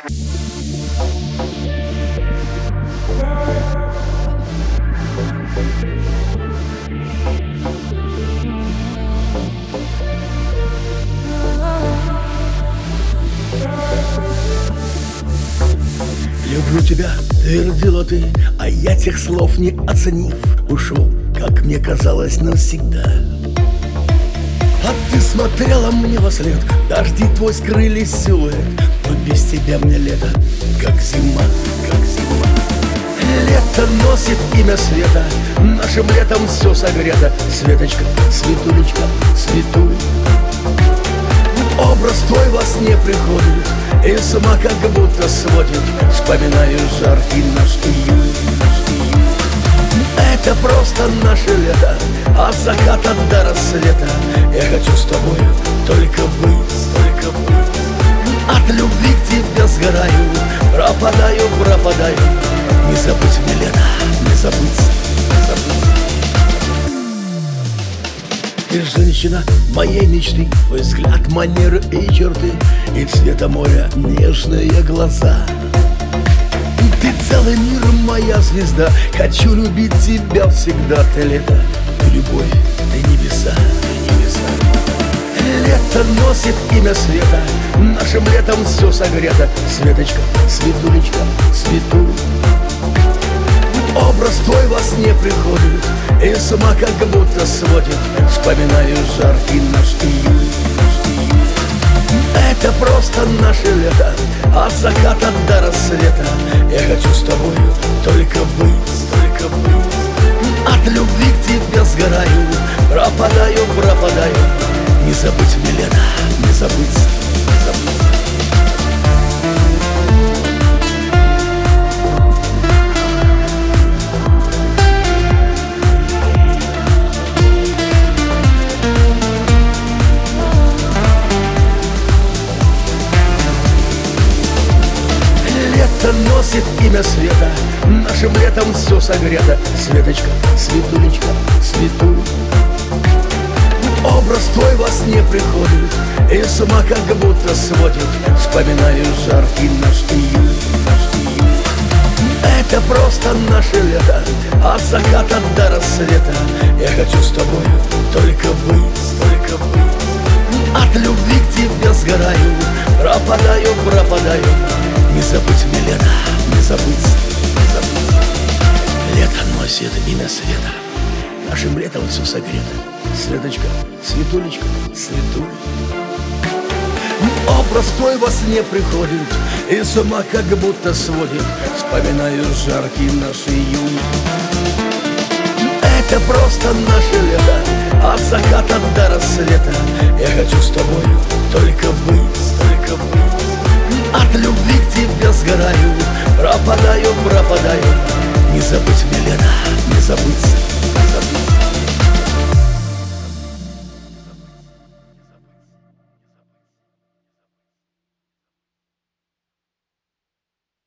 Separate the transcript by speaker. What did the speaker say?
Speaker 1: Люблю тебя, твердила ты, а я тех слов не оценив, ушел, как мне казалось, навсегда. А ты смотрела мне во след, дожди твой скрыли силуэт, но без тебя мне лето, как зима, как зима. Лето носит имя света, нашим летом все согрето. Светочка, светулечка, светуль. Образ твой во сне приходит, и с ума как будто сводит. Вспоминаю жаркий наш июль. Это просто наше лето, от заката до рассвета. Я хочу с тобою только быть, только быть. От любви к тебе сгораю, пропадаю, пропадаю. Не забыть мне лето, не забыть, не забыть. Ты женщина моей мечты, твой взгляд, манеры и черты, и цвета моря нежные глаза. Ты целый мир, моя звезда, хочу любить тебя всегда. Ты лето, ты любовь, ты небеса, ты небеса. Лето носит имя света, нашим летом все согрето. Светочка, светулечка, светуль. Образ твой во сне приходит, и с ума как будто сводит. Вспоминаю жаркий наш июль. Это просто наше лето, от заката до рассвета. Я хочу с тобою только быть, только быть. От любви к тебе сгораю, пропадаю, пропадаю. Не забыть мне лето, не забыть, не забыть. Носит имя света, нашим летом все согрето. Светочка, светулечка, светуль. Образ твой во сне приходит, и с ума как будто сводит. Вспоминаю жаркий наш июль. Это просто наше лето, от заката до рассвета. Я хочу с тобою только быть, только быть. От любви к тебе сгораю, пропадаю, пропадаю. Не забыть мне лето, не забыть, не забыть. Лето носит имя света, нашим летом все согрето. Светочка, светулечка, светуль. Образ твой во сне приходит, и с ума как будто сводит. Вспоминаю жаркий наш июнь. Это просто наше лето, от заката до рассвета. Я хочу с тобою только быть, только быть. От любви к тебе сгораю, пропадаю, пропадаю. Не забыть мне лето, не забыть, не забыть.